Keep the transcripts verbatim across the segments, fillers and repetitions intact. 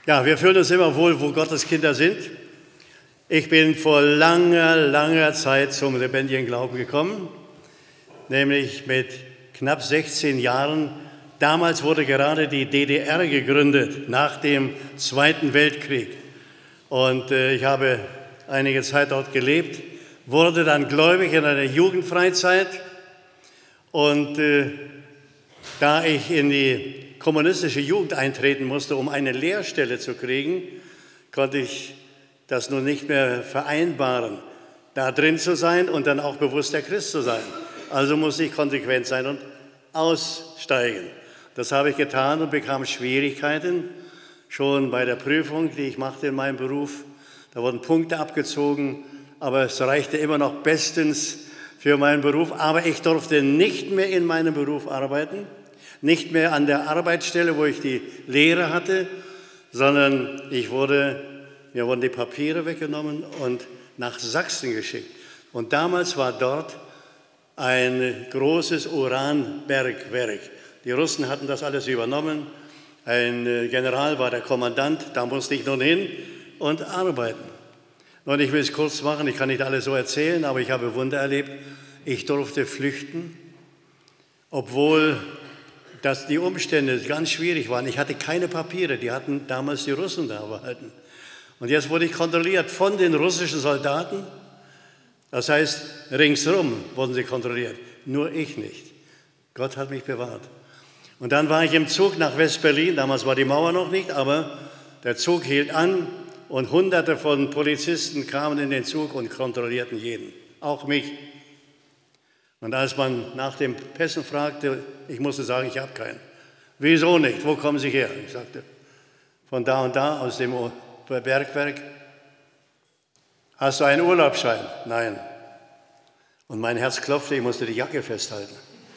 Ja, wir fühlen uns immer wohl, wo Gottes Kinder sind. Ich bin vor langer, langer Zeit zum lebendigen Glauben gekommen, nämlich mit knapp sechzehn Jahren. Damals wurde gerade die D D R gegründet, nach dem Zweiten Weltkrieg. Und äh, ich habe einige Zeit dort gelebt, wurde dann gläubig in einer Jugendfreizeit. Und äh, da ich in die kommunistische Jugend eintreten musste, um eine Lehrstelle zu kriegen, konnte ich das nun nicht mehr vereinbaren, da drin zu sein und dann auch bewusster Christ zu sein. Also musste ich konsequent sein und aussteigen. Das habe ich getan und bekam Schwierigkeiten, schon bei der Prüfung, die ich machte in meinem Beruf. Da wurden Punkte abgezogen, aber es reichte immer noch bestens für meinen Beruf. Aber ich durfte nicht mehr in meinem Beruf arbeiten, nicht mehr an der Arbeitsstelle, wo ich die Lehre hatte, sondern ich wurde, mir wurden die Papiere weggenommen und nach Sachsen geschickt. Und damals war dort ein großes Uranbergwerk. Die Russen hatten das alles übernommen. Ein General war der Kommandant, da musste ich nun hin und arbeiten. Und ich will es kurz machen, ich kann nicht alles so erzählen, aber ich habe Wunder erlebt. Ich durfte flüchten, obwohl dass die Umstände ganz schwierig waren. Ich hatte keine Papiere, die hatten damals die Russen da behalten. Und jetzt wurde ich kontrolliert von den russischen Soldaten. Das heißt, ringsherum wurden sie kontrolliert, nur ich nicht. Gott hat mich bewahrt. Und dann war ich im Zug nach West-Berlin, damals war die Mauer noch nicht, aber der Zug hielt an und Hunderte von Polizisten kamen in den Zug und kontrollierten jeden, auch mich. Und als man nach dem Pässen fragte, ich musste sagen, ich habe keinen. Wieso nicht? Wo kommen Sie her? Ich sagte, von da und da, aus dem Bergwerk. Hast du einen Urlaubsschein? Nein. Und mein Herz klopfte, ich musste die Jacke festhalten.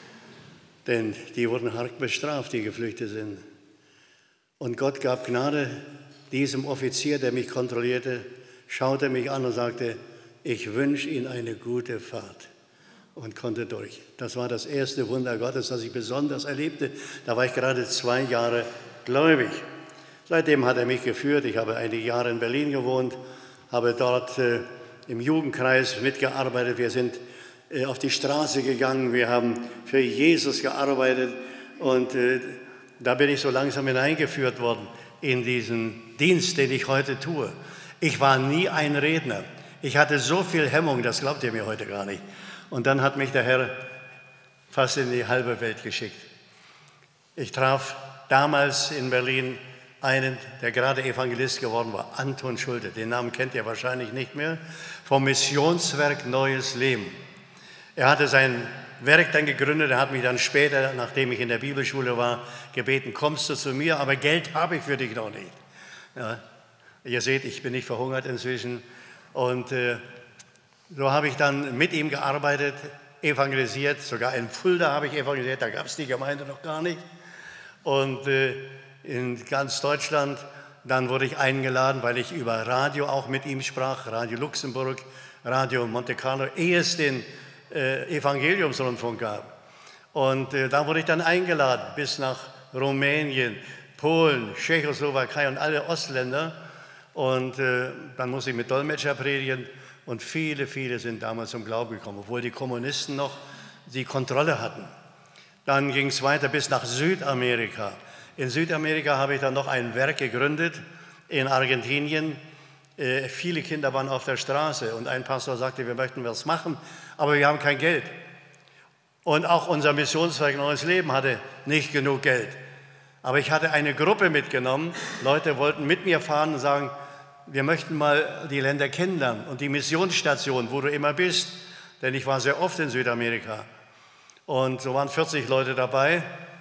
Denn die wurden hart bestraft, die geflüchtet sind. Und Gott gab Gnade diesem Offizier, der mich kontrollierte, schaute mich an und sagte, ich wünsche Ihnen eine gute Fahrt. Und konnte durch. Das war das erste Wunder Gottes, das ich besonders erlebte. Da war ich gerade zwei Jahre gläubig. Seitdem hat er mich geführt. Ich habe einige Jahre in Berlin gewohnt, habe dort äh, im Jugendkreis mitgearbeitet. Wir sind äh, auf die Straße gegangen, wir haben für Jesus gearbeitet. Und äh, da bin ich so langsam hineingeführt worden in diesen Dienst, den ich heute tue. Ich war nie ein Redner. Ich hatte so viel Hemmung, das glaubt ihr mir heute gar nicht. Und dann hat mich der Herr fast in die halbe Welt geschickt. Ich traf damals in Berlin einen, der gerade Evangelist geworden war, Anton Schulte. Den Namen kennt ihr wahrscheinlich nicht mehr. Vom Missionswerk Neues Leben. Er hatte sein Werk dann gegründet. Er hat mich dann später, nachdem ich in der Bibelschule war, gebeten, kommst du zu mir, aber Geld habe ich für dich noch nicht. Ja, ihr seht, ich bin nicht verhungert inzwischen. Und äh, so habe ich dann mit ihm gearbeitet, evangelisiert, sogar in Fulda habe ich evangelisiert, da gab es die Gemeinde noch gar nicht. Und äh, in ganz Deutschland, dann wurde ich eingeladen, weil ich über Radio auch mit ihm sprach, Radio Luxemburg, Radio Monte Carlo, ehe es den äh, Evangeliumsrundfunk gab. Und äh, da wurde ich dann eingeladen, bis nach Rumänien, Polen, Tschechoslowakei und alle Ostländer. Und äh, dann musste ich mit Dolmetscher predigen. Und viele, viele sind damals zum Glauben gekommen, obwohl die Kommunisten noch die Kontrolle hatten. Dann ging es weiter bis nach Südamerika. In Südamerika habe ich dann noch ein Werk gegründet, in Argentinien. Äh, viele Kinder waren auf der Straße und ein Pastor sagte, wir möchten was machen, aber wir haben kein Geld. Und auch unser Missionswerk Neues Leben hatte nicht genug Geld. Aber ich hatte eine Gruppe mitgenommen, Leute wollten mit mir fahren und sagen, wir möchten mal die Länder kennenlernen und die Missionsstation, wo du immer bist, denn ich war sehr oft in Südamerika. Und so waren vierzig Leute dabei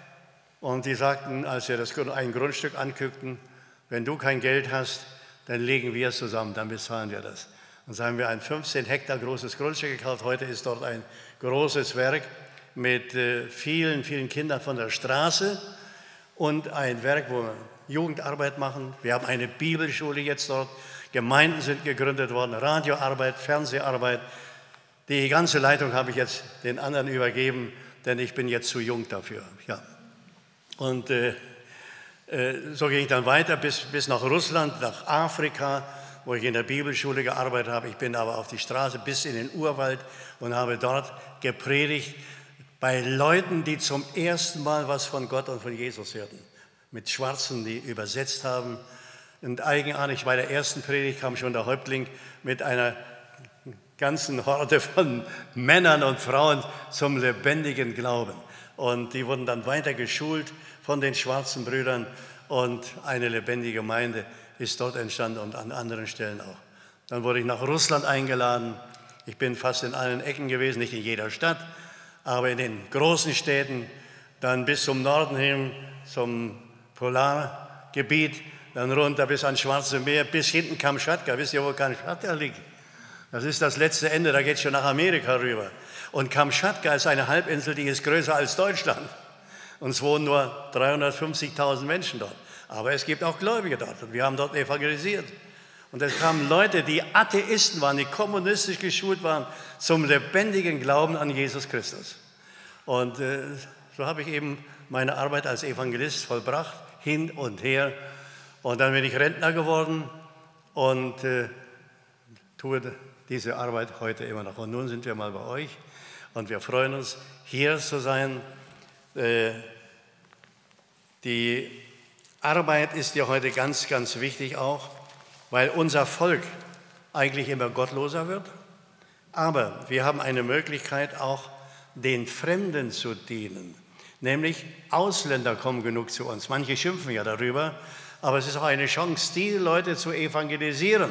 und die sagten, als wir das ein Grundstück anguckten, wenn du kein Geld hast, dann legen wir es zusammen, dann bezahlen wir das. Und so haben wir ein fünfzehn Hektar großes Grundstück gekauft. Heute ist dort ein großes Werk mit äh, vielen, vielen Kindern von der Straße und ein Werk, wo wir Jugendarbeit machen. Wir haben eine Bibelschule jetzt dort. Gemeinden sind gegründet worden, Radioarbeit, Fernseharbeit. Die ganze Leitung habe ich jetzt den anderen übergeben, denn ich bin jetzt zu jung dafür. Ja. Und äh, So gehe ich dann weiter bis, bis nach Russland, nach Afrika, wo ich in der Bibelschule gearbeitet habe. Ich bin aber auf die Straße bis in den Urwald und habe dort gepredigt bei Leuten, die zum ersten Mal was von Gott und von Jesus hörten. Mit Schwarzen, die übersetzt haben. Und eigenartig, bei der ersten Predigt kam schon der Häuptling mit einer ganzen Horde von Männern und Frauen zum lebendigen Glauben. Und die wurden dann weiter geschult von den schwarzen Brüdern und eine lebendige Gemeinde ist dort entstanden und an anderen Stellen auch. Dann wurde ich nach Russland eingeladen. Ich bin fast in allen Ecken gewesen, nicht in jeder Stadt, aber in den großen Städten, dann bis zum Norden hin, zum Polargebiet, dann runter bis ans Schwarze Meer, bis hinten Kamtschatka. Wisst ihr, wo Kamtschatka liegt? Das ist das letzte Ende, da geht es schon nach Amerika rüber. Und Kamtschatka ist eine Halbinsel, die ist größer als Deutschland. Und es wohnen nur dreihundertfünfzigtausend Menschen dort. Aber es gibt auch Gläubige dort. Und wir haben dort evangelisiert. Und es kamen Leute, die Atheisten waren, die kommunistisch geschult waren, zum lebendigen Glauben an Jesus Christus. Und äh, so habe ich eben meine Arbeit als Evangelist vollbracht, hin und her. Und dann bin ich Rentner geworden und äh, tue diese Arbeit heute immer noch. Und nun sind wir mal bei euch und wir freuen uns, hier zu sein. Äh, die Arbeit ist ja heute ganz, ganz wichtig auch, weil unser Volk eigentlich immer gottloser wird. Aber wir haben eine Möglichkeit auch, den Fremden zu dienen. Nämlich Ausländer kommen genug zu uns. Manche schimpfen ja darüber, aber es ist auch eine Chance, die Leute zu evangelisieren.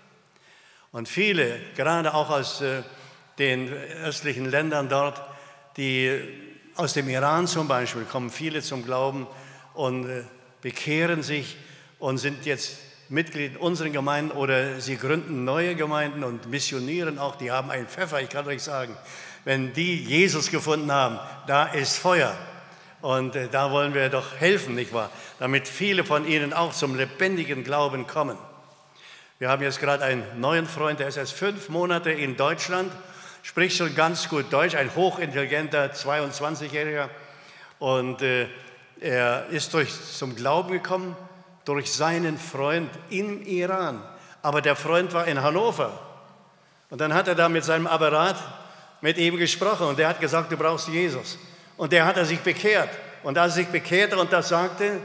Und viele, gerade auch aus äh, den östlichen Ländern dort, die aus dem Iran zum Beispiel, kommen viele zum Glauben und äh, bekehren sich und sind jetzt Mitglied in unseren Gemeinden oder sie gründen neue Gemeinden und missionieren auch. Die haben einen Pfeffer, ich kann euch sagen, wenn die Jesus gefunden haben, da ist Feuer. Und äh, da wollen wir doch helfen, nicht wahr? Damit viele von ihnen auch zum lebendigen Glauben kommen. Wir haben jetzt gerade einen neuen Freund, der ist erst fünf Monate in Deutschland, spricht schon ganz gut Deutsch, ein hochintelligenter zweiundzwanzigjähriger. Und äh, er ist durch, zum Glauben gekommen durch seinen Freund im Iran. Aber der Freund war in Hannover. Und dann hat er da mit seinem Apparat mit ihm gesprochen und der hat gesagt, du brauchst Jesus. Und der hat er sich bekehrt. Und als er sich bekehrte und das sagte,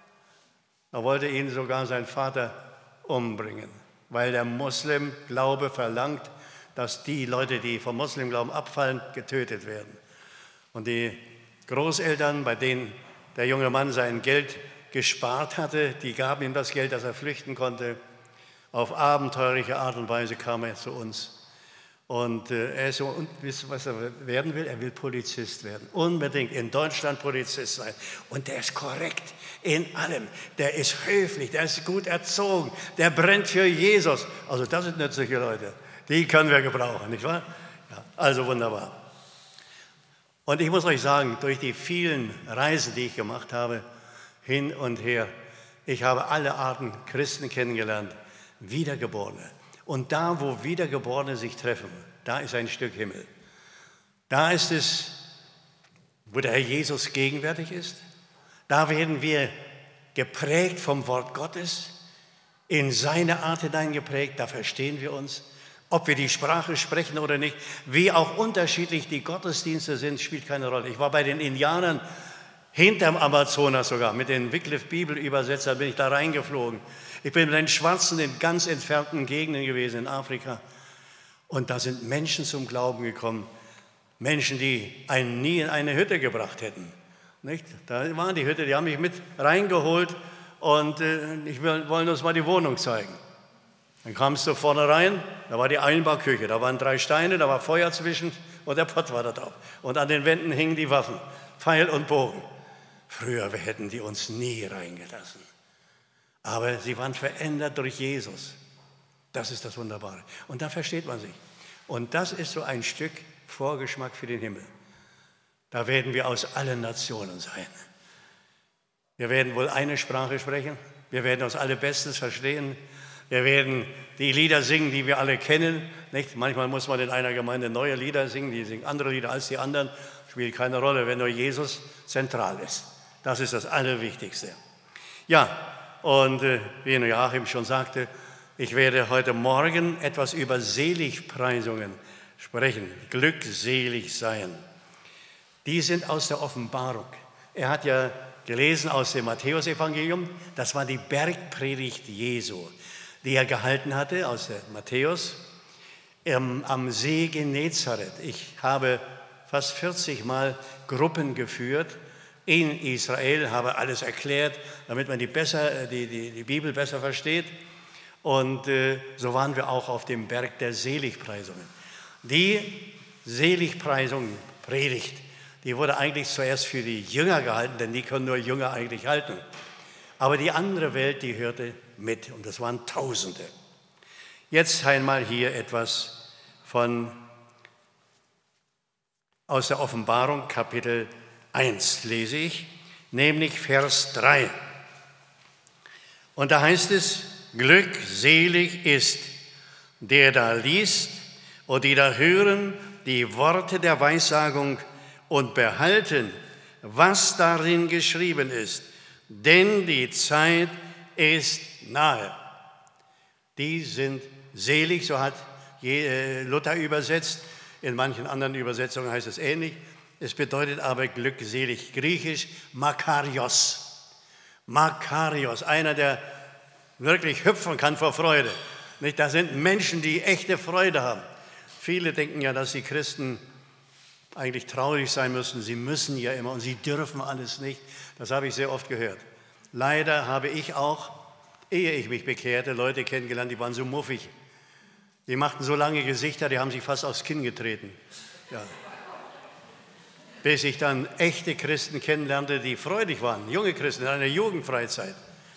da wollte ihn sogar sein Vater umbringen, weil der Muslimglaube verlangt, dass die Leute, die vom Muslimglauben abfallen, getötet werden. Und die Großeltern, bei denen der junge Mann sein Geld gespart hatte, die gaben ihm das Geld, dass er flüchten konnte. Auf abenteuerliche Art und Weise kam er zu uns. Und äh, er ist so, und wisst ihr, was er werden will? Er will Polizist werden. Unbedingt in Deutschland Polizist sein. Und der ist korrekt in allem. Der ist höflich, der ist gut erzogen, der brennt für Jesus. Also das sind nützliche Leute. Die können wir gebrauchen, nicht wahr? Ja, also wunderbar. Und ich muss euch sagen, durch die vielen Reisen, die ich gemacht habe, hin und her, ich habe alle Arten Christen kennengelernt, Wiedergeborene. Und da, wo Wiedergeborene sich treffen, da ist ein Stück Himmel. Da ist es, wo der Herr Jesus gegenwärtig ist. Da werden wir geprägt vom Wort Gottes, in seine Art hineingeprägt, da verstehen wir uns. Ob wir die Sprache sprechen oder nicht, wie auch unterschiedlich die Gottesdienste sind, spielt keine Rolle. Ich war bei den Indianern hinterm Amazonas sogar, mit den Wycliffe-Bibelübersetzern bin ich da reingeflogen. Ich bin mit den Schwarzen in ganz entfernten Gegenden gewesen in Afrika. Und da sind Menschen zum Glauben gekommen. Menschen, die einen nie in eine Hütte gebracht hätten. Nicht? Da war die Hütte, die haben mich mit reingeholt und äh, ich will, wollen uns mal die Wohnung zeigen. Dann kamst du vorne rein, da war die Einbauküche, da waren drei Steine, da war Feuer zwischen und der Pott war da drauf. Und an den Wänden hingen die Waffen, Pfeil und Bogen. Früher hätten die uns nie reingelassen. Aber sie waren verändert durch Jesus. Das ist das Wunderbare. Und da versteht man sich. Und das ist so ein Stück Vorgeschmack für den Himmel. Da werden wir aus allen Nationen sein. Wir werden wohl eine Sprache sprechen. Wir werden uns alle bestens verstehen. Wir werden die Lieder singen, die wir alle kennen. Nicht? Manchmal muss man in einer Gemeinde neue Lieder singen, die singen andere Lieder als die anderen. Spielt keine Rolle, wenn nur Jesus zentral ist. Das ist das Allerwichtigste. Ja, und äh, wie Joachim schon sagte, ich werde heute Morgen etwas über Seligpreisungen sprechen, glückselig sein. Die sind aus der Offenbarung. Er hat ja gelesen aus dem Matthäusevangelium, das war die Bergpredigt Jesu, die er gehalten hatte aus der Matthäus ähm, am See Genezareth. Ich habe fast vierzig Mal Gruppen geführt in Israel, habe alles erklärt, damit man die, besser, die, die, die Bibel besser versteht. Und äh, so waren wir auch auf dem Berg der Seligpreisungen. Die Seligpreisung, Predigt, die wurde eigentlich zuerst für die Jünger gehalten, denn die können nur Jünger eigentlich halten. Aber die andere Welt, die hörte mit und das waren Tausende. Jetzt einmal hier etwas von aus der Offenbarung, Kapitel eins lese ich, nämlich Vers drei. Und da heißt es, glückselig ist, der da liest und die da hören die Worte der Weissagung und behalten, was darin geschrieben ist, denn die Zeit ist nahe. Die sind selig, so hat Luther übersetzt, in manchen anderen Übersetzungen heißt es ähnlich. Es bedeutet aber glückselig, griechisch Makarios. Makarios, einer, der wirklich hüpfen kann vor Freude. Das sind Menschen, die echte Freude haben. Viele denken ja, dass die Christen eigentlich traurig sein müssen. Sie müssen ja immer und sie dürfen alles nicht. Das habe ich sehr oft gehört. Leider habe ich auch, ehe ich mich bekehrte, Leute kennengelernt, die waren so muffig. Die machten so lange Gesichter, die haben sich fast aufs Kinn getreten. Ja. Bis ich dann echte Christen kennenlernte, die freudig waren, junge Christen in einer Jugendfreizeit.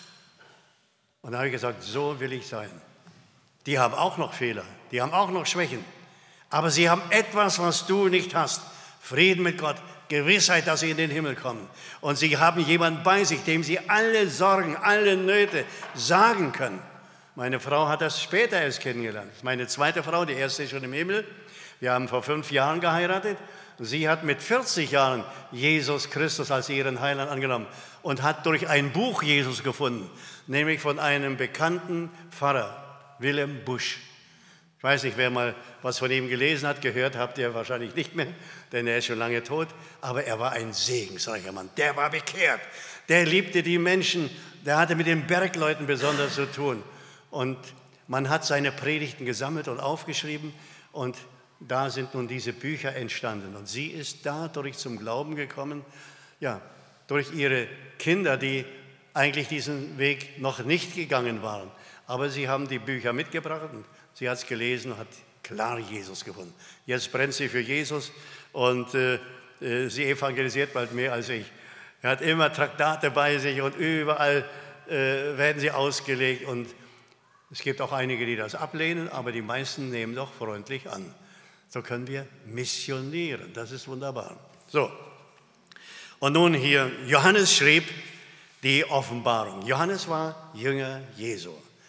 Und da habe ich gesagt, so will ich sein. Die haben auch noch Fehler, die haben auch noch Schwächen. Aber sie haben etwas, was du nicht hast. Frieden mit Gott, Gewissheit, dass sie in den Himmel kommen. Und sie haben jemanden bei sich, dem sie alle Sorgen, alle Nöte sagen können. Meine Frau hat das später erst kennengelernt. Meine zweite Frau, die erste ist schon im Himmel. Wir haben vor fünf Jahren geheiratet. Sie hat mit vierzig Jahren Jesus Christus als ihren Heiland angenommen und hat durch ein Buch Jesus gefunden, nämlich von einem bekannten Pfarrer, Willem Busch. Ich weiß nicht, wer mal was von ihm gelesen hat, gehört habt ihr wahrscheinlich nicht mehr, denn er ist schon lange tot, aber er war ein segensreicher Mann, der war bekehrt, der liebte die Menschen, der hatte mit den Bergleuten besonders zu tun und man hat seine Predigten gesammelt und aufgeschrieben und da sind nun diese Bücher entstanden und sie ist dadurch zum Glauben gekommen, ja, durch ihre Kinder, die eigentlich diesen Weg noch nicht gegangen waren, aber sie haben die Bücher mitgebracht und sie hat es gelesen und hat klar Jesus gefunden. Jetzt brennt sie für Jesus und äh, sie evangelisiert bald mehr als ich. Er hat immer Traktate bei sich und überall äh, werden sie ausgelegt. Und es gibt auch einige, die das ablehnen, aber die meisten nehmen doch freundlich an. So können wir missionieren. Das ist wunderbar. So. Und nun hier, Johannes schrieb die Offenbarung. Johannes war Jünger Jesu.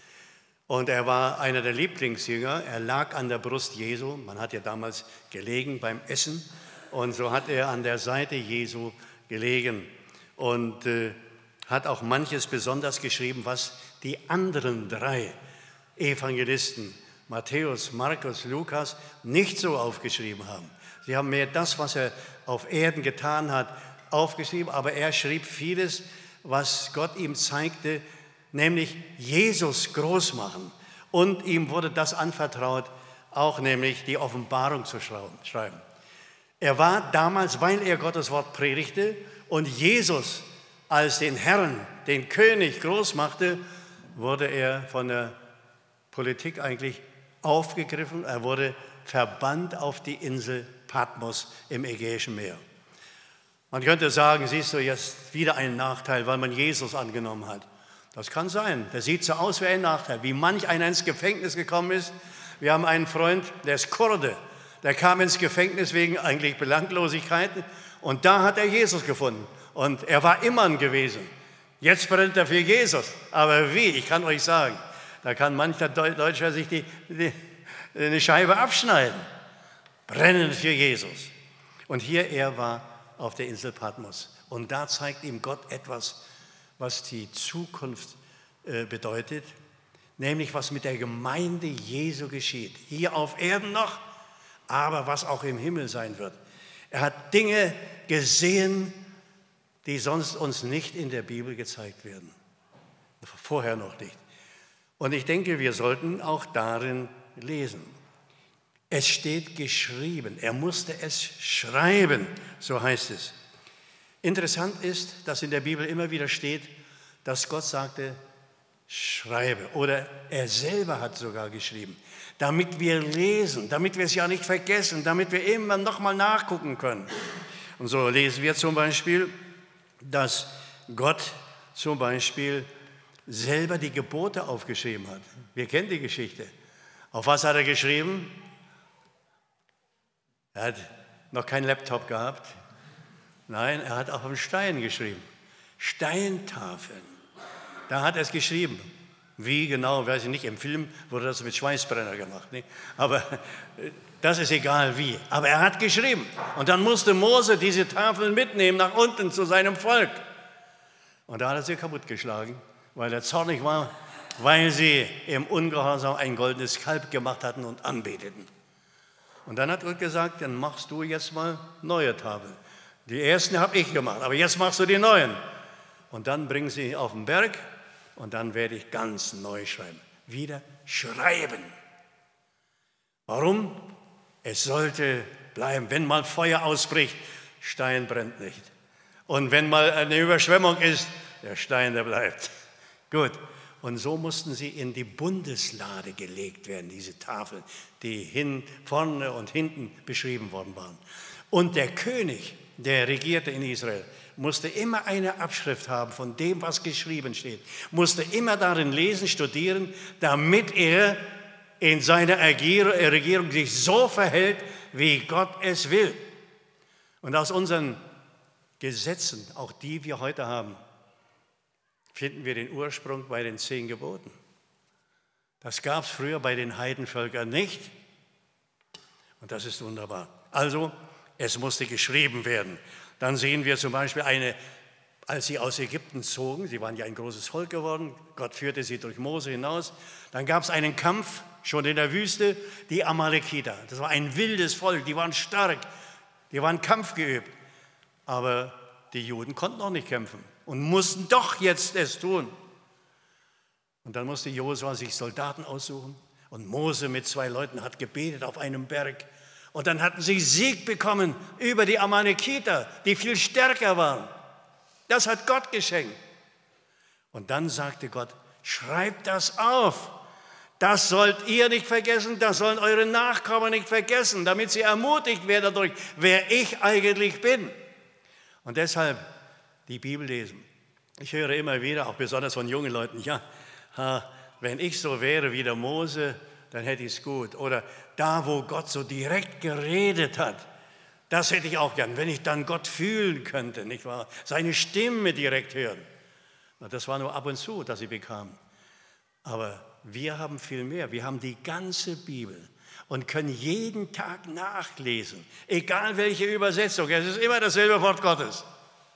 Und er war einer der Lieblingsjünger. Er lag an der Brust Jesu. Man hat ja damals gelegen beim Essen. Und so hat er an der Seite Jesu gelegen. Und äh, hat auch manches besonders geschrieben, was die anderen drei Evangelisten, Matthäus, Markus, Lukas, nicht so aufgeschrieben haben. Sie haben mehr das, was er auf Erden getan hat, aufgeschrieben. Aber er schrieb vieles, was Gott ihm zeigte, nämlich Jesus groß machen. Und ihm wurde das anvertraut, auch nämlich die Offenbarung zu schreiben. Er war damals, weil er Gottes Wort predigte und Jesus als den Herrn, den König groß machte, wurde er von der Politik eigentlich aufgegriffen. Er wurde verbannt auf die Insel Patmos im Ägäischen Meer. Man könnte sagen, siehst du jetzt wieder einen Nachteil, weil man Jesus angenommen hat. Das kann sein. Der sieht so aus wie ein Nachteil, wie manch einer ins Gefängnis gekommen ist. Wir haben einen Freund, der ist Kurde. Der kam ins Gefängnis wegen eigentlich Belanglosigkeiten und da hat er Jesus gefunden. Und er war Imam gewesen. Jetzt brennt er für Jesus. Aber wie? Ich kann euch sagen, da kann mancher Deutscher sich die, die, eine Scheibe abschneiden. Brennend für Jesus. Und hier, er war auf der Insel Patmos. Und da zeigt ihm Gott etwas, was die Zukunft äh, bedeutet, nämlich was mit der Gemeinde Jesu geschieht. Hier auf Erden noch, aber was auch im Himmel sein wird. Er hat Dinge gesehen, die sonst uns nicht in der Bibel gezeigt werden. Vorher noch nicht. Und ich denke, wir sollten auch darin lesen. Es steht geschrieben, er musste es schreiben, so heißt es. Interessant ist, dass in der Bibel immer wieder steht, dass Gott sagte, schreibe. Oder er selber hat sogar geschrieben, damit wir lesen, damit wir es ja nicht vergessen, damit wir immer nochmal nachgucken können. Und so lesen wir zum Beispiel, dass Gott zum Beispiel selber die Gebote aufgeschrieben hat. Wir kennen die Geschichte. Auf was hat er geschrieben? Er hat noch keinen Laptop gehabt. Nein, er hat auf einem Stein geschrieben. Steintafeln. Da hat er es geschrieben. Wie genau, weiß ich nicht. Im Film wurde das mit Schweißbrenner gemacht. Nicht? Aber das ist egal wie. Aber er hat geschrieben. Und dann musste Mose diese Tafeln mitnehmen nach unten zu seinem Volk. Und da hat er sie kaputtgeschlagen, weil er zornig war, weil sie im Ungehorsam ein goldenes Kalb gemacht hatten und anbeteten. Und dann hat Gott gesagt, dann machst du jetzt mal neue Tafeln. Die ersten habe ich gemacht, aber jetzt machst du die neuen. Und dann bring sie auf den Berg und dann werde ich ganz neu schreiben. Wieder schreiben. Warum? Es sollte bleiben, wenn mal Feuer ausbricht, Stein brennt nicht. Und wenn mal eine Überschwemmung ist, der Stein, der bleibt. Gut. Und so mussten sie in die Bundeslade gelegt werden, diese Tafeln, die hin, vorne und hinten beschrieben worden waren. Und der König, der regierte in Israel, musste immer eine Abschrift haben von dem, was geschrieben steht. Musste immer darin lesen, studieren, damit er in seiner Regierung sich so verhält, wie Gott es will. Und aus unseren Gesetzen, auch die wir heute haben, finden wir den Ursprung bei den zehn Geboten. Das gab es früher bei den Heidenvölkern nicht. Und das ist wunderbar. Also, es musste geschrieben werden. Dann sehen wir zum Beispiel eine, als sie aus Ägypten zogen, sie waren ja ein großes Volk geworden, Gott führte sie durch Mose hinaus, dann gab es einen Kampf, schon in der Wüste, die Amalekiter. Das war ein wildes Volk, die waren stark, die waren kampfgeübt. Aber die Juden konnten auch nicht kämpfen und mussten doch jetzt es tun. Und dann musste Josua sich Soldaten aussuchen und Mose mit zwei Leuten hat gebetet auf einem Berg. Und dann hatten sie Sieg bekommen über die Amalekiter, die viel stärker waren. Das hat Gott geschenkt. Und dann sagte Gott, schreibt das auf. Das sollt ihr nicht vergessen, das sollen eure Nachkommen nicht vergessen, damit sie ermutigt werden dadurch, wer ich eigentlich bin. Und deshalb die Bibel lesen. Ich höre immer wieder, auch besonders von jungen Leuten, ja, wenn ich so wäre wie der Mose, dann hätte ich es gut. Oder da, wo Gott so direkt geredet hat, das hätte ich auch gern, wenn ich dann Gott fühlen könnte, nicht wahr? Seine Stimme direkt hören. Das war nur ab und zu, dass sie bekamen. Aber wir haben viel mehr. Wir haben die ganze Bibel und können jeden Tag nachlesen, egal welche Übersetzung. Es ist immer dasselbe Wort Gottes.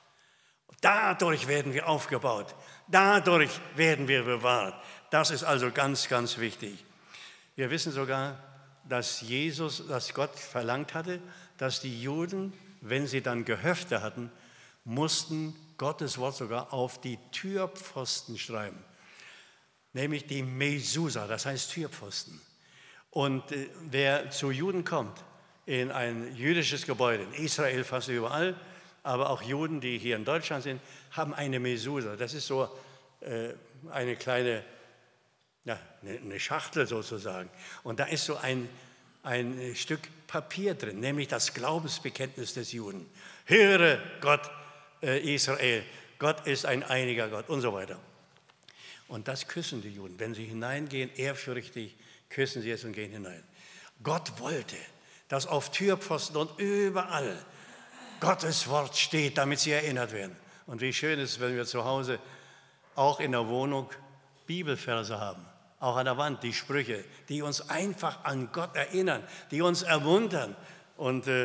Dadurch werden wir aufgebaut. Dadurch werden wir bewahrt. Das ist also ganz, ganz wichtig. Wir wissen sogar, dass Jesus, dass Gott verlangt hatte, dass die Juden, wenn sie dann Gehöfte hatten, mussten Gottes Wort sogar auf die Türpfosten schreiben. Nämlich die Mesusa, das heißt Türpfosten. Und äh, wer zu Juden kommt, in ein jüdisches Gebäude, in Israel fast überall, aber auch Juden, die hier in Deutschland sind, haben eine Mesusa. Das ist so äh, eine kleine, ja, eine, eine Schachtel sozusagen. Und da ist so ein, ein Stück Papier drin, nämlich das Glaubensbekenntnis des Juden. Höre Gott, äh, Israel, Gott ist ein einiger Gott und so weiter. Und das küssen die Juden. Wenn sie hineingehen, ehrfürchtig, küssen sie es und gehen hinein. Gott wollte, dass auf Türpfosten und überall Gottes Wort steht, damit sie erinnert werden. Und wie schön ist es, wenn wir zu Hause auch in der Wohnung Bibelverse haben. Auch an der Wand, die Sprüche, die uns einfach an Gott erinnern, die uns ermuntern. Und äh,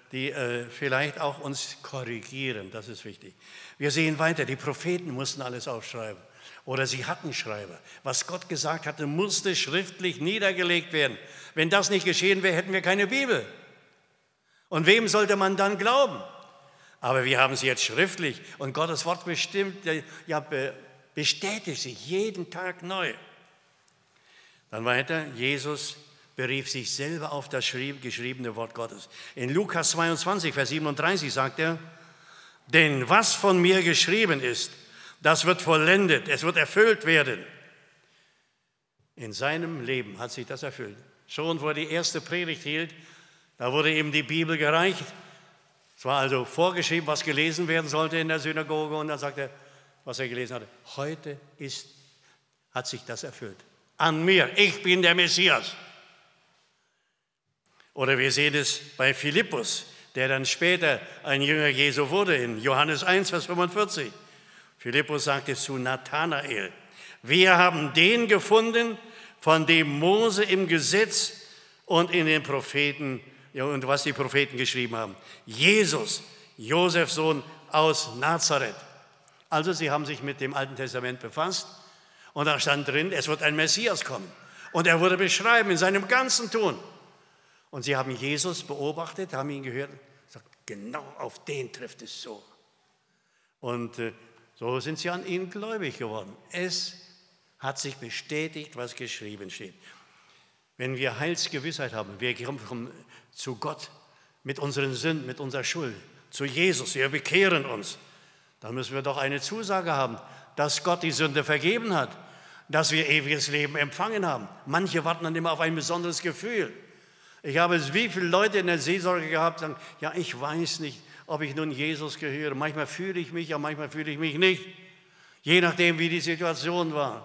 die äh, vielleicht auch uns korrigieren. Das ist wichtig. Wir sehen weiter, die Propheten mussten alles aufschreiben. Oder sie hatten Schreiber. Was Gott gesagt hatte, musste schriftlich niedergelegt werden. Wenn das nicht geschehen wäre, hätten wir keine Bibel. Und wem sollte man dann glauben? Aber wir haben sie jetzt schriftlich. Und Gottes Wort bestimmt, ja, bestätigt sich jeden Tag neu. Dann weiter, Jesus berief sich selber auf das geschriebene Wort Gottes. In Lukas zweiundzwanzig, Vers siebenunddreißig sagt er, denn was von mir geschrieben ist, das wird vollendet, es wird erfüllt werden. In seinem Leben hat sich das erfüllt. Schon wo er die erste Predigt hielt, da wurde ihm die Bibel gereicht. Es war also vorgeschrieben, was gelesen werden sollte in der Synagoge. Und dann sagt er, was er gelesen hatte, heute ist, hat sich das erfüllt. An mir, ich bin der Messias. Oder wir sehen es bei Philippus, der dann später ein Jünger Jesu wurde, in Johannes eins, Vers fünfundvierzig. Philippus sagte zu Nathanael, wir haben den gefunden, von dem Mose im Gesetz und in den Propheten, ja, und was die Propheten geschrieben haben. Jesus, Josefs Sohn aus Nazareth. Also sie haben sich mit dem Alten Testament befasst und da stand drin, es wird ein Messias kommen. Und er wurde beschreiben in seinem ganzen Tun. Und sie haben Jesus beobachtet, haben ihn gehört und gesagt, genau auf den trifft es so. Und äh, so sind sie an ihn gläubig geworden. Es hat sich bestätigt, was geschrieben steht. Wenn wir Heilsgewissheit haben, wir kommen zu Gott mit unseren Sünden, mit unserer Schuld, zu Jesus, wir bekehren uns, dann müssen wir doch eine Zusage haben, dass Gott die Sünde vergeben hat, dass wir ewiges Leben empfangen haben. Manche warten dann immer auf ein besonderes Gefühl. Ich habe wie viele Leute in der Seelsorge gehabt, die sagen, ja, ich weiß nicht, ob ich nun Jesus gehöre. Manchmal fühle ich mich, ja, manchmal fühle ich mich nicht. Je nachdem, wie die Situation war.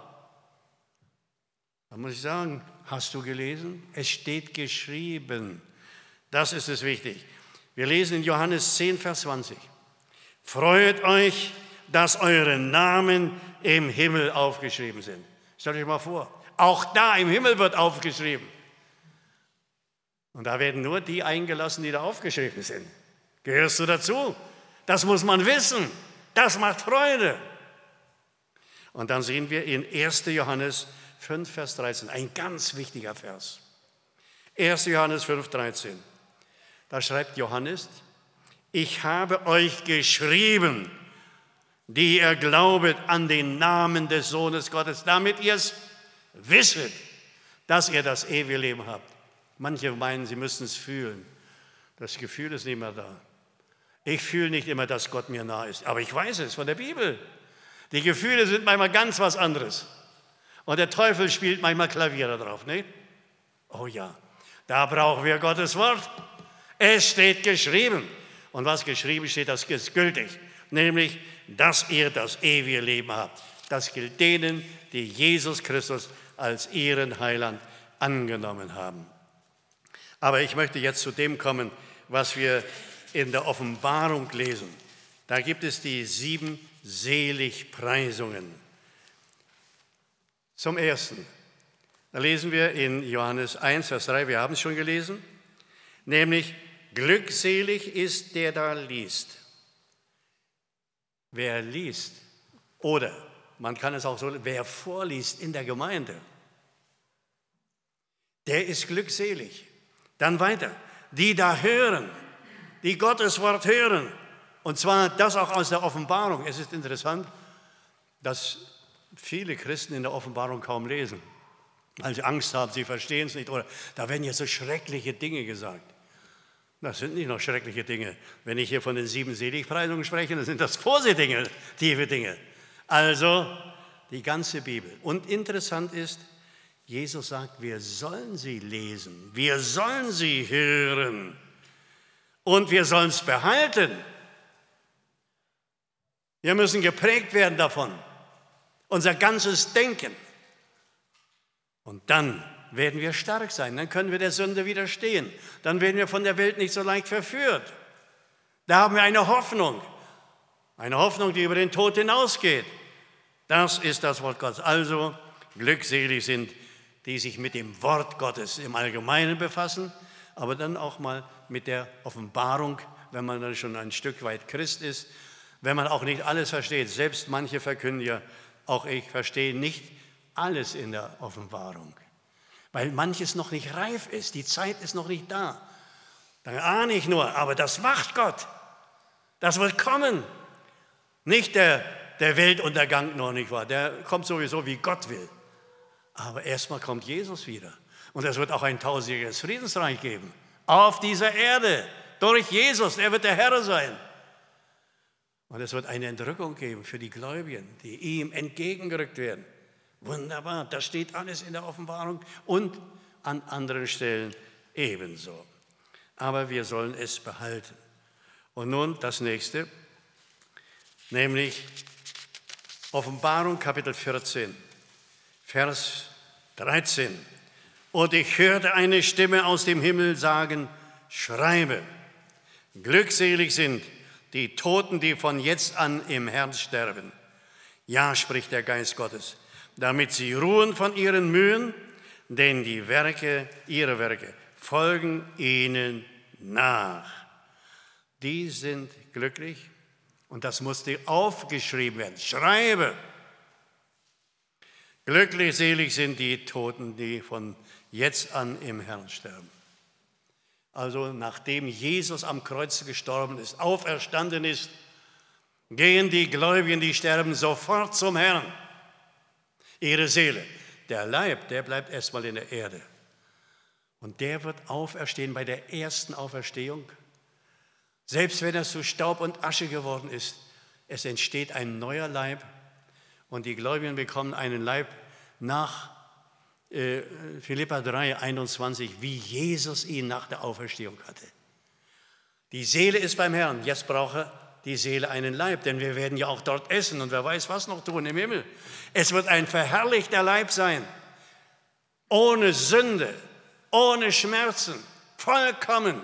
Da muss ich sagen, hast du gelesen? Es steht geschrieben. Das ist es wichtig. Wir lesen in Johannes zehn, Vers zwanzig. Freut euch, dass eure Namen im Himmel aufgeschrieben sind. Stellt euch mal vor, auch da im Himmel wird aufgeschrieben. Und da werden nur die eingelassen, die da aufgeschrieben sind. Gehörst du dazu? Das muss man wissen. Das macht Freude. Und dann sehen wir in erster Johannes fünf, Vers dreizehn, ein ganz wichtiger Vers. erster Johannes fünf, dreizehn. Da schreibt Johannes, ich habe euch geschrieben, die ihr glaubet an den Namen des Sohnes Gottes, damit ihr es wisset, dass ihr das ewige Leben habt. Manche meinen, sie müssen es fühlen. Das Gefühl ist nicht mehr da. Ich fühle nicht immer, dass Gott mir nah ist, aber ich weiß es von der Bibel. Die Gefühle sind manchmal ganz was anderes. Und der Teufel spielt manchmal Klavier da drauf, nicht? Oh ja, da brauchen wir Gottes Wort. Es steht geschrieben. Und was geschrieben steht, das ist gültig. Nämlich, dass ihr das ewige Leben habt. Das gilt denen, die Jesus Christus als ihren Heiland angenommen haben. Aber ich möchte jetzt zu dem kommen, was wir in der Offenbarung lesen. Da gibt es die sieben Seligpreisungen. Zum Ersten, da lesen wir in Johannes eins, Vers drei, wir haben es schon gelesen, nämlich glückselig ist, der da liest. Wer liest, oder man kann es auch so, wer vorliest in der Gemeinde, der ist glückselig. Dann weiter, die da hören, die Gottes Wort hören, und zwar das auch aus der Offenbarung. Es ist interessant, dass viele Christen in der Offenbarung kaum lesen, weil sie Angst haben, sie verstehen es nicht, oder da werden jetzt so schreckliche Dinge gesagt. Das sind nicht noch schreckliche Dinge. Wenn ich hier von den sieben Seligpreisungen spreche, dann sind das positive Dinge. Also die ganze Bibel. Und interessant ist, Jesus sagt, wir sollen sie lesen, wir sollen sie hören und wir sollen es behalten. Wir müssen geprägt werden davon, unser ganzes Denken. Und dann werden wir stark sein, dann können wir der Sünde widerstehen, dann werden wir von der Welt nicht so leicht verführt. Da haben wir eine Hoffnung, eine Hoffnung, die über den Tod hinausgeht. Das ist das Wort Gottes. Also glückselig sind, die sich mit dem Wort Gottes im Allgemeinen befassen aber dann auch mal mit der Offenbarung, wenn man dann schon ein Stück weit Christ ist, wenn man auch nicht alles versteht. Selbst manche Verkündiger, auch ich, verstehe nicht alles in der Offenbarung, weil manches noch nicht reif ist, die Zeit ist noch nicht da. Dann ahne ich nur, aber das macht Gott. Das wird kommen. Nicht der, der Weltuntergang noch nicht wahr, der kommt sowieso, wie Gott will. Aber erstmal kommt Jesus wieder. Und es wird auch ein tausendjähriges Friedensreich geben. Auf dieser Erde, durch Jesus, er wird der Herr sein. Und es wird eine Entrückung geben für die Gläubigen, die ihm entgegengerückt werden. Wunderbar, das steht alles in der Offenbarung und an anderen Stellen ebenso. Aber wir sollen es behalten. Und nun das nächste, nämlich Offenbarung Kapitel vierzehn, Vers dreizehn. Und ich hörte eine Stimme aus dem Himmel sagen, schreibe, glückselig sind die Toten, die von jetzt an im Herrn sterben. Ja, spricht der Geist Gottes, damit sie ruhen von ihren Mühen, denn die Werke, ihre Werke, folgen ihnen nach. Die sind glücklich und das musste aufgeschrieben werden. Schreibe. Glücklich, selig sind die Toten, die von jetzt an im Herrn sterben. Also nachdem Jesus am Kreuz gestorben ist, auferstanden ist, gehen die Gläubigen, die sterben, sofort zum Herrn. Ihre Seele, der Leib, der bleibt erstmal in der Erde. Und der wird auferstehen bei der ersten Auferstehung. Selbst wenn er zu Staub und Asche geworden ist, es entsteht ein neuer Leib. Und die Gläubigen bekommen einen Leib nach äh, Philipper drei, einundzwanzig, wie Jesus ihn nach der Auferstehung hatte. Die Seele ist beim Herrn, jetzt brauche die Seele einen Leib, denn wir werden ja auch dort essen und wer weiß, was noch tun im Himmel. Es wird ein verherrlichter Leib sein, ohne Sünde, ohne Schmerzen, vollkommen,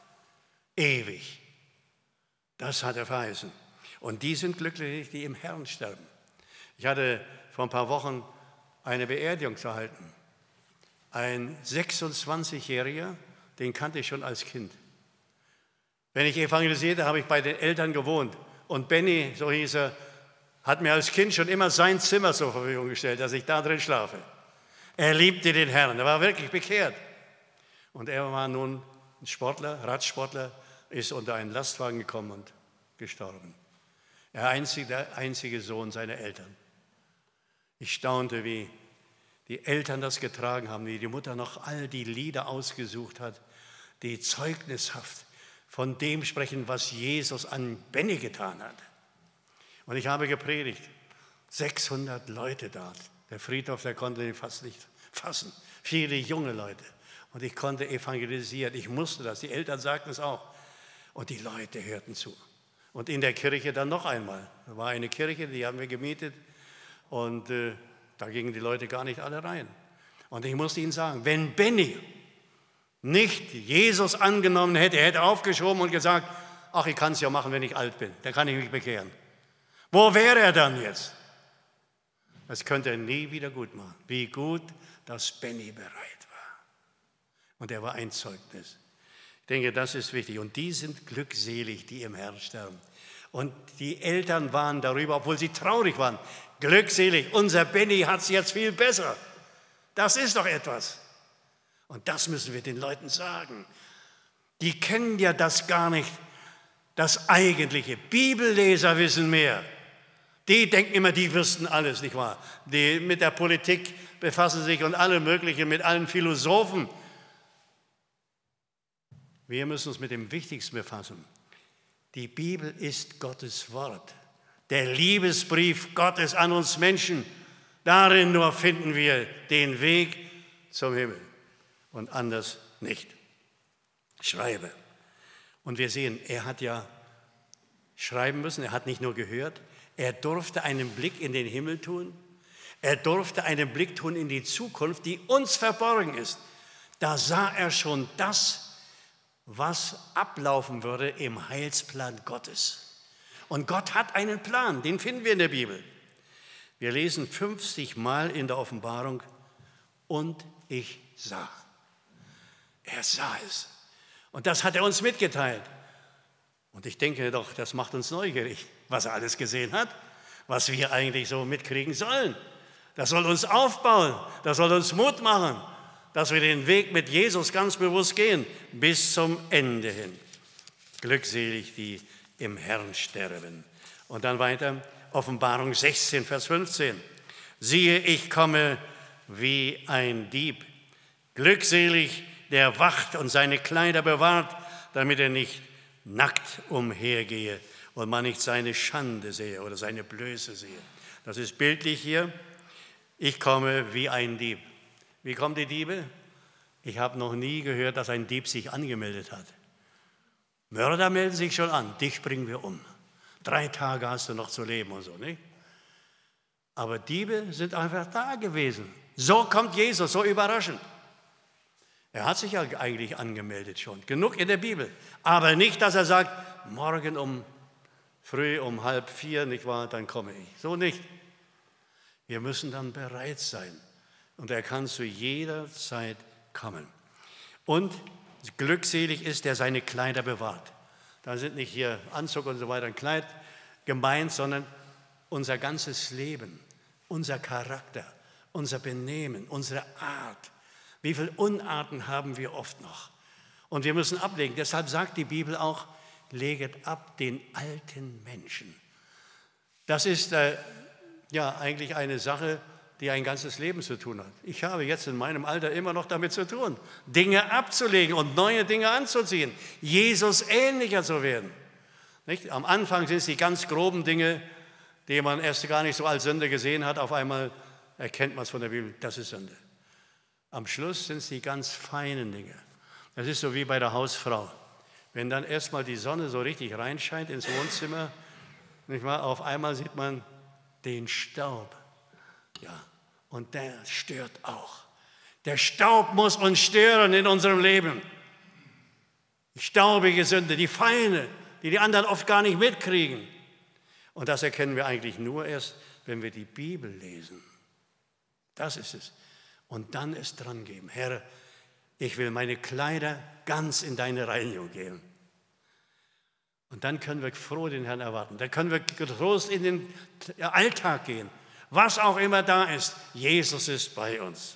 ewig. Das hat er verheißen. Und die sind glücklich, die im Herrn sterben. Ich hatte vor ein paar Wochen eine Beerdigung zu halten. Ein sechsundzwanzigjähriger, den kannte ich schon als Kind. Wenn ich evangelisierte, habe ich bei den Eltern gewohnt. Und Benny, so hieß er, hat mir als Kind schon immer sein Zimmer zur Verfügung gestellt, dass ich da drin schlafe. Er liebte den Herrn, er war wirklich bekehrt. Und er war nun ein Sportler, Radsportler, ist unter einen Lastwagen gekommen und gestorben. Der einzige, der einzige Sohn seiner Eltern. Ich staunte, wie die Eltern das getragen haben, wie die Mutter noch all die Lieder ausgesucht hat, die zeugnishaft von dem sprechen, was Jesus an Benny getan hat. Und ich habe gepredigt, sechshundert Leute da. Der Friedhof, der konnte ihn fast nicht fassen. Viele junge Leute. Und ich konnte evangelisieren. Ich musste das. Die Eltern sagten es auch. Und die Leute hörten zu. Und in der Kirche dann noch einmal. Da war eine Kirche, die haben wir gemietet. Und äh, da gingen die Leute gar nicht alle rein. Und ich musste ihnen sagen, wenn Benny nicht Jesus angenommen hätte, er hätte aufgeschoben und gesagt, ach, ich kann es ja machen, wenn ich alt bin. Dann kann ich mich bekehren. Wo wäre er dann jetzt? Das könnte er nie wieder gut machen. Wie gut, dass Benny bereit war. Und er war ein Zeugnis. Ich denke, das ist wichtig. Und die sind glückselig, die im Herrn sterben. Und die Eltern waren darüber, obwohl sie traurig waren, glückselig. Unser Benny hat es jetzt viel besser. Das ist doch etwas. Und das müssen wir den Leuten sagen. Die kennen ja das gar nicht, das eigentliche. Bibelleser wissen mehr. Die denken immer, die wüssten alles, nicht wahr? Die mit der Politik befassen sich und alle möglichen, mit allen Philosophen. Wir müssen uns mit dem Wichtigsten befassen. Die Bibel ist Gottes Wort. Der Liebesbrief Gottes an uns Menschen. Darin nur finden wir den Weg zum Himmel. Und anders nicht. Schreibe. Und wir sehen, er hat ja schreiben müssen, er hat nicht nur gehört, er durfte einen Blick in den Himmel tun, er durfte einen Blick tun in die Zukunft, die uns verborgen ist. Da sah er schon das, was ablaufen würde im Heilsplan Gottes. Und Gott hat einen Plan, den finden wir in der Bibel. Wir lesen fünfzig Mal in der Offenbarung, und ich sah. Er sah es. Und das hat er uns mitgeteilt. Und ich denke doch, das macht uns neugierig, was er alles gesehen hat, was wir eigentlich so mitkriegen sollen. Das soll uns aufbauen, das soll uns Mut machen, dass wir den Weg mit Jesus ganz bewusst gehen, bis zum Ende hin. Glückselig, die im Herrn sterben. Und dann weiter, Offenbarung sechzehn, Vers fünfzehn. Siehe, ich komme wie ein Dieb. Glückselig, der wacht und seine Kleider bewahrt, damit er nicht nackt umhergehe und man nicht seine Schande sehe oder seine Blöße sehe. Das ist bildlich hier. Ich komme wie ein Dieb. Wie kommen die Diebe? Ich habe noch nie gehört, dass ein Dieb sich angemeldet hat. Mörder melden sich schon an, dich bringen wir um. Drei Tage hast du noch zu leben und so, nicht? Aber Diebe sind einfach da gewesen. So kommt Jesus, so überraschend. Er hat sich ja eigentlich angemeldet schon, genug in der Bibel. Aber nicht, dass er sagt, morgen um früh um halb vier, nicht wahr, dann komme ich. So nicht. Wir müssen dann bereit sein. Und er kann zu jeder Zeit kommen. Und glückselig ist, der seine Kleider bewahrt. Da sind nicht hier Anzug und so weiter, ein Kleid gemeint, sondern unser ganzes Leben, unser Charakter, unser Benehmen, unsere Art. Wie viele Unarten haben wir oft noch? Und wir müssen ablegen. Deshalb sagt die Bibel auch, leget ab den alten Menschen. Das ist äh, ja eigentlich eine Sache, die ein ganzes Leben zu tun hat. Ich habe jetzt in meinem Alter immer noch damit zu tun, Dinge abzulegen und neue Dinge anzuziehen, Jesus ähnlicher zu werden. Nicht? Am Anfang sind es die ganz groben Dinge, die man erst gar nicht so als Sünde gesehen hat. Auf einmal erkennt man es von der Bibel, das ist Sünde. Am Schluss sind es die ganz feinen Dinge. Das ist so wie bei der Hausfrau. Wenn dann erstmal die Sonne so richtig reinscheint ins Wohnzimmer, nicht wahr? Auf einmal sieht man den Staub. Ja, und der stört auch. Der Staub muss uns stören in unserem Leben. Die staubige Sünde, die feine, die die anderen oft gar nicht mitkriegen. Und das erkennen wir eigentlich nur erst, wenn wir die Bibel lesen. Das ist es. Und dann es dran geben. Herr, ich will meine Kleider ganz in deine Reinigung geben. Und dann können wir froh den Herrn erwarten. Dann können wir getrost in den Alltag gehen. Was auch immer da ist, Jesus ist bei uns.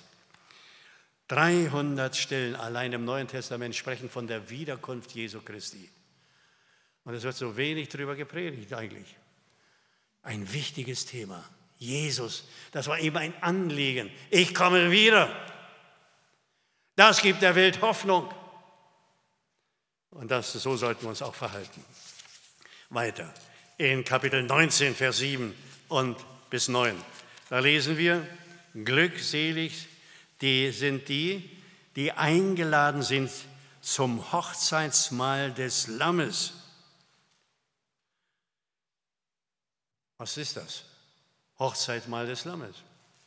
dreihundert Stellen allein im Neuen Testament sprechen von der Wiederkunft Jesu Christi. Und es wird so wenig darüber gepredigt eigentlich. Ein wichtiges Thema. Jesus, das war ihm ein Anliegen. Ich komme wieder. Das gibt der Welt Hoffnung. Und das, so sollten wir uns auch verhalten. Weiter in Kapitel neunzehn, Vers sieben und bis neun. Da lesen wir, glückselig die sind die, die eingeladen sind zum Hochzeitsmahl des Lammes. Was ist das? Hochzeitsmahl des Lammes.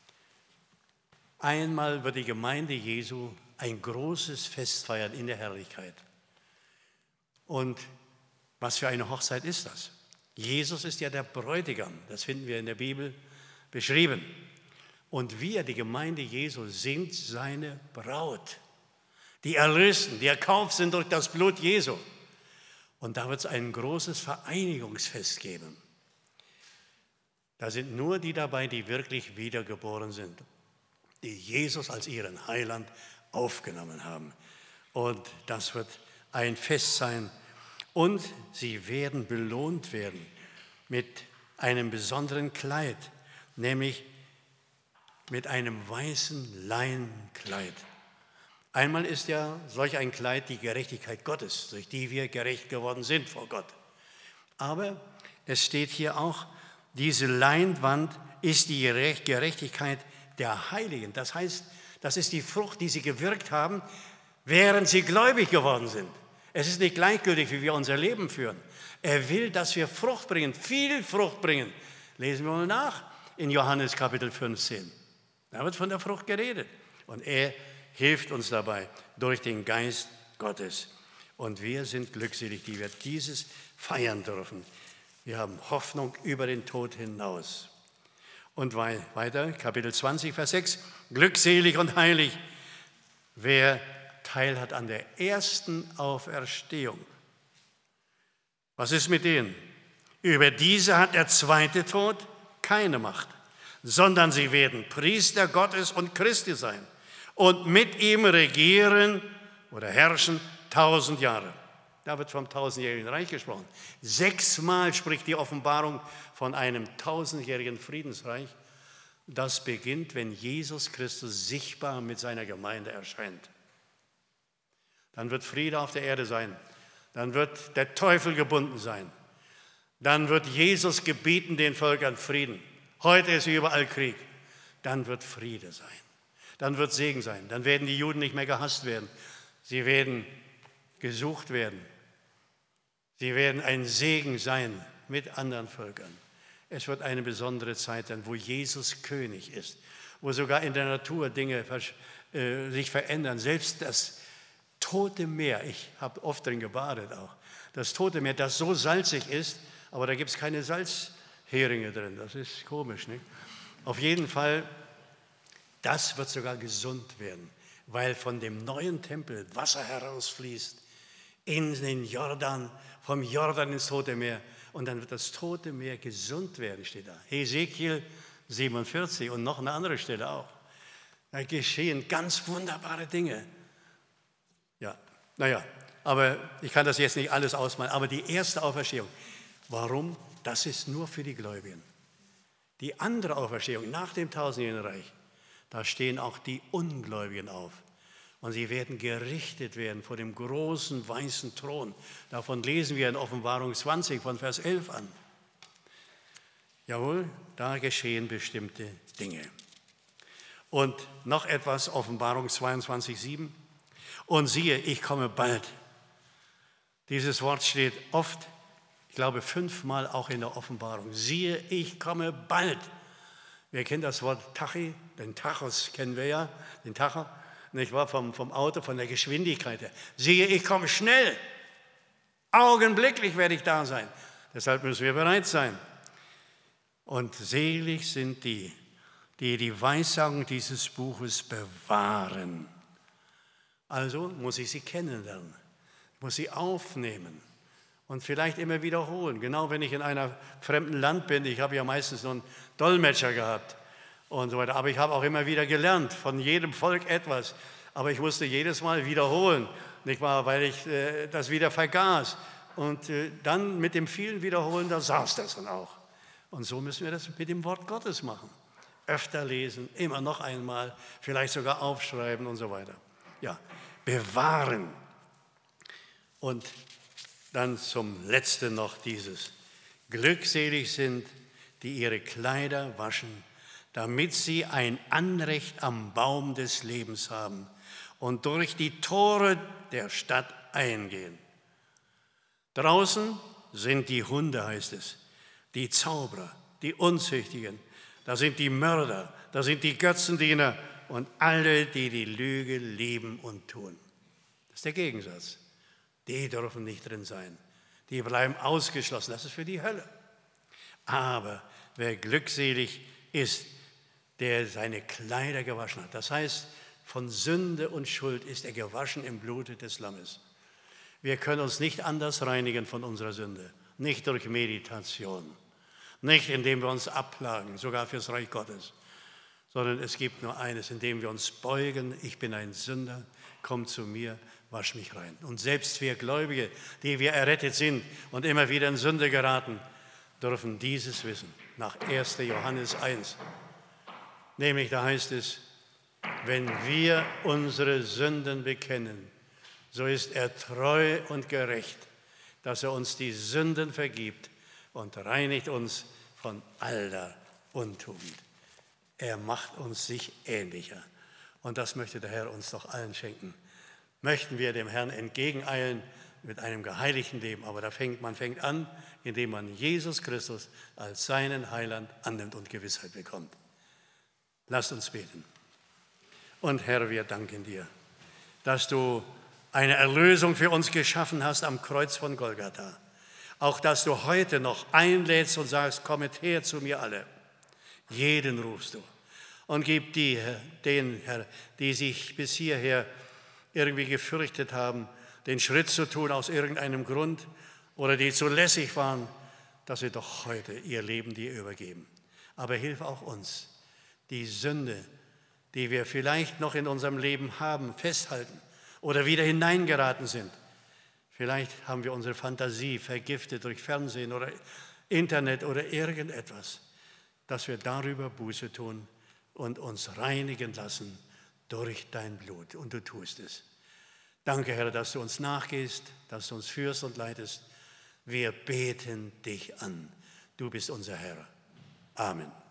Einmal wird die Gemeinde Jesu ein großes Fest feiern in der Herrlichkeit. Und was für eine Hochzeit ist das? Jesus ist ja der Bräutigam, das finden wir in der Bibel beschrieben. Und wir, die Gemeinde Jesu, sind seine Braut. Die Erlösten, die erkauft sind durch das Blut Jesu. Und da wird es ein großes Vereinigungsfest geben. Da sind nur die dabei, die wirklich wiedergeboren sind, die Jesus als ihren Heiland aufgenommen haben. Und das wird ein Fest sein. Und sie werden belohnt werden mit einem besonderen Kleid, nämlich mit einem weißen Leinenkleid. Einmal ist ja solch ein Kleid die Gerechtigkeit Gottes, durch die wir gerecht geworden sind vor Gott. Aber es steht hier auch, diese Leinwand ist die Gerechtigkeit der Heiligen. Das heißt, das ist die Frucht, die sie gewirkt haben, während sie gläubig geworden sind. Es ist nicht gleichgültig, wie wir unser Leben führen. Er will, dass wir Frucht bringen, viel Frucht bringen. Lesen wir mal nach in Johannes Kapitel fünfzehn. Da wird von der Frucht geredet. Und er hilft uns dabei durch den Geist Gottes. Und wir sind glückselig, die wir dieses feiern dürfen. Wir haben Hoffnung über den Tod hinaus. Und weiter, Kapitel zwanzig, Vers sechs. Glückselig und heilig, wer Teil hat an der ersten Auferstehung. Was ist mit denen? Über diese hat der zweite Tod keine Macht, sondern sie werden Priester Gottes und Christi sein und mit ihm regieren oder herrschen tausend Jahre. Da wird vom tausendjährigen Reich gesprochen. Sechsmal spricht die Offenbarung von einem tausendjährigen Friedensreich. Das beginnt, wenn Jesus Christus sichtbar mit seiner Gemeinde erscheint. Dann wird Friede auf der Erde sein. Dann wird der Teufel gebunden sein. Dann wird Jesus gebieten den Völkern Frieden. Heute ist überall Krieg. Dann wird Friede sein. Dann wird Segen sein. Dann werden die Juden nicht mehr gehasst werden. Sie werden gesucht werden. Sie werden ein Segen sein mit anderen Völkern. Es wird eine besondere Zeit sein, wo Jesus König ist, wo sogar in der Natur Dinge äh, sich verändern. Selbst das Tote Meer, ich habe oft drin gebadet auch, das Tote Meer, das so salzig ist, aber da gibt es keine Salzheringe drin. Das ist komisch, nicht? Auf jeden Fall, das wird sogar gesund werden, weil von dem neuen Tempel Wasser herausfließt in den Jordan, vom Jordan ins Tote Meer. Und dann wird das Tote Meer gesund werden, steht da. Hesekiel siebenundvierzig und noch eine andere Stelle auch. Da geschehen ganz wunderbare Dinge. Ja, naja, aber ich kann das jetzt nicht alles ausmalen. Aber die erste Auferstehung, warum? Das ist nur für die Gläubigen. Die andere Auferstehung nach dem tausendjährigen Reich, da stehen auch die Ungläubigen auf. Und sie werden gerichtet werden vor dem großen weißen Thron. Davon lesen wir in Offenbarung zwanzig von Vers elf an. Jawohl, da geschehen bestimmte Dinge. Und noch etwas, Offenbarung zweiundzwanzig, sieben. Und siehe, ich komme bald. Dieses Wort steht oft, ich glaube fünfmal auch in der Offenbarung. Siehe, ich komme bald. Wir kennen das Wort Tachi, den Tachos kennen wir ja, den Tacho. Nicht wahr? Vom, vom Auto, von der Geschwindigkeit her. Siehe, ich komme schnell. Augenblicklich werde ich da sein. Deshalb müssen wir bereit sein. Und selig sind die, die die Weissagung dieses Buches bewahren. Also muss ich sie kennenlernen, muss sie aufnehmen und vielleicht immer wiederholen. Genau wenn ich in einem fremden Land bin, ich habe ja meistens nur einen Dolmetscher gehabt. Und so weiter. Aber ich habe auch immer wieder gelernt, von jedem Volk etwas. Aber ich musste jedes Mal wiederholen, nicht wahr? Weil ich äh, das wieder vergaß. Und äh, dann mit dem vielen Wiederholen, da saß das dann auch. Und so müssen wir das mit dem Wort Gottes machen. Öfter lesen, immer noch einmal, vielleicht sogar aufschreiben und so weiter. Ja, bewahren. Und dann zum Letzten noch dieses. Glückselig sind, die ihre Kleider waschen, damit sie ein Anrecht am Baum des Lebens haben und durch die Tore der Stadt eingehen. Draußen sind die Hunde, heißt es, die Zauberer, die Unzüchtigen, da sind die Mörder, da sind die Götzendiener und alle, die die Lüge lieben und tun. Das ist der Gegensatz. Die dürfen nicht drin sein. Die bleiben ausgeschlossen. Das ist für die Hölle. Aber wer glückselig ist, der seine Kleider gewaschen hat. Das heißt, von Sünde und Schuld ist er gewaschen im Blute des Lammes. Wir können uns nicht anders reinigen von unserer Sünde. Nicht durch Meditation. Nicht indem wir uns abplagen, sogar fürs Reich Gottes. Sondern es gibt nur eines, indem wir uns beugen. Ich bin ein Sünder, komm zu mir, wasch mich rein. Und selbst wir Gläubige, die wir errettet sind und immer wieder in Sünde geraten, dürfen dieses wissen. Nach erster Johannes eins. Nämlich, da heißt es, wenn wir unsere Sünden bekennen, so ist er treu und gerecht, dass er uns die Sünden vergibt und reinigt uns von aller Untugend. Er macht uns sich ähnlicher. Und das möchte der Herr uns doch allen schenken. Möchten wir dem Herrn entgegeneilen mit einem geheiligten Leben. Aber da fängt, man fängt an, indem man Jesus Christus als seinen Heiland annimmt und Gewissheit bekommt. Lasst uns beten. Und Herr, wir danken dir, dass du eine Erlösung für uns geschaffen hast am Kreuz von Golgatha. Auch, dass du heute noch einlädst und sagst, kommet her zu mir alle. Jeden rufst du. Und gib die, den, Herr, die sich bis hierher irgendwie gefürchtet haben, den Schritt zu tun aus irgendeinem Grund oder die zu lässig waren, dass sie doch heute ihr Leben dir übergeben. Aber hilf auch uns, die Sünde, die wir vielleicht noch in unserem Leben haben, festhalten oder wieder hineingeraten sind. Vielleicht haben wir unsere Fantasie vergiftet durch Fernsehen oder Internet oder irgendetwas, dass wir darüber Buße tun und uns reinigen lassen durch dein Blut. Und du tust es. Danke, Herr, dass du uns nachgehst, dass du uns führst und leitest. Wir beten dich an. Du bist unser Herr. Amen.